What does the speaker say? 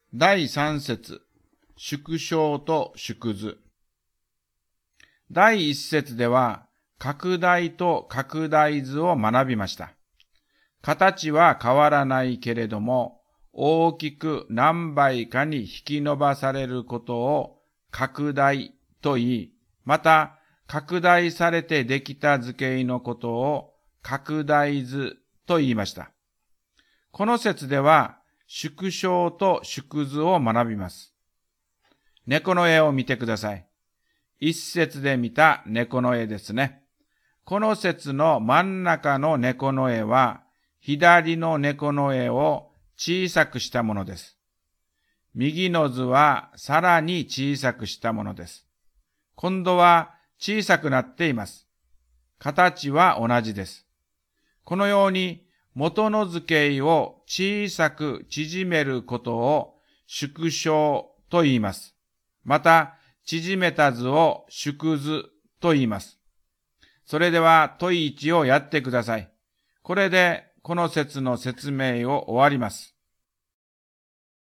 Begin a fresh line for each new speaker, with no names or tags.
第3節、縮小と縮図。第1節では、拡大と拡大図を学びました。形は変わらないけれども、大きく何倍かに引き伸ばされることを拡大と言い、また、拡大されてできた図形のことを拡大図と言いました。この節では、縮小と縮図を学びます。猫の絵を見てください。一節で見た猫の絵ですね。この節の真ん中の猫の絵は、左の猫の絵を小さくしたものです。右の図はさらに小さくしたものです。今度は小さくなっています。形は同じです。このように元の図形を小さく縮めることを縮小と言います。また、縮めた図を縮図と言います。それでは問1をやってください。これでこの節の説明を終わります。